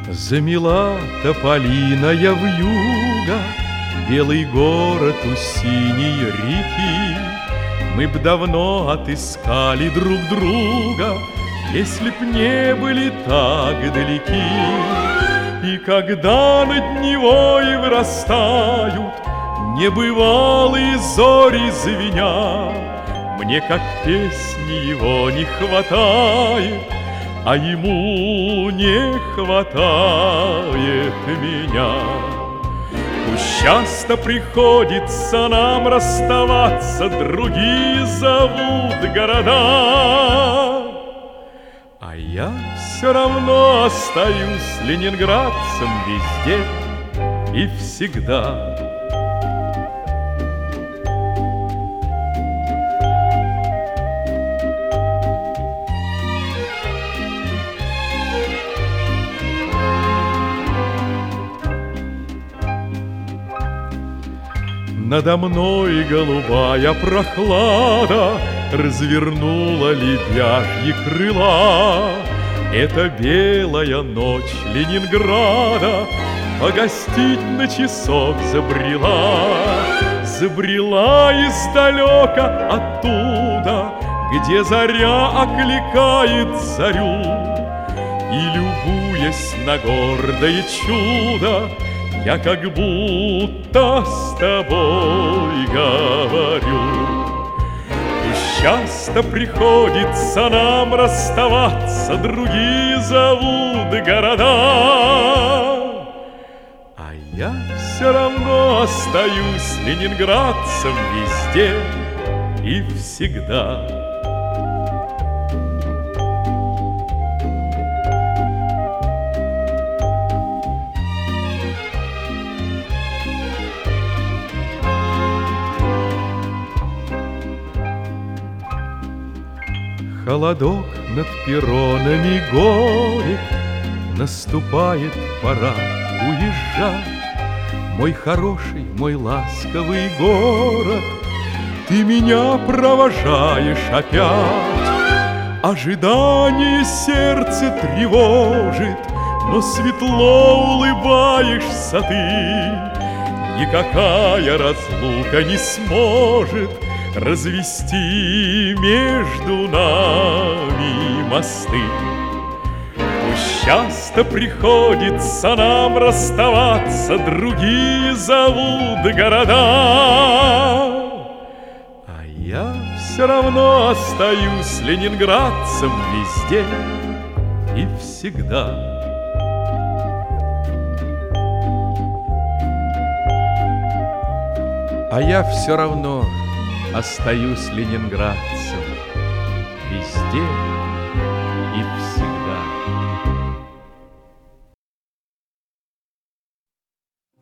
Замела тополиная вьюга белый город у синей реки. Мы б давно отыскали друг друга, если б не были так далеки. И когда над Невой вырастают небывалые зори звеня, мне, как песни, его не хватает, а ему не хватает меня. Пусть часто приходится нам расставаться, другие зовут города, а я все равно остаюсь ленинградцем везде и всегда. Надо мной голубая прохлада развернула лебяжьи крыла. Это белая ночь Ленинграда погостить на часок забрела. Забрела издалека оттуда, где заря окликает зарю. И, любуясь на гордое чудо, я как будто с тобой говорю. Пусть часто приходится нам расставаться, другие зовут города, а я все равно остаюсь ленинградцем везде и всегда. Холодок над перронами горек, наступает пора уезжать. Мой хороший, мой ласковый город, ты меня провожаешь опять. Ожидание сердце тревожит, но светло улыбаешься ты. Никакая разлука не сможет развести между нами мосты. Пусть часто приходится нам расставаться, другие зовут города, а я все равно остаюсь ленинградцем везде и всегда. А я все равно остаюсь ленинградцем везде и всегда.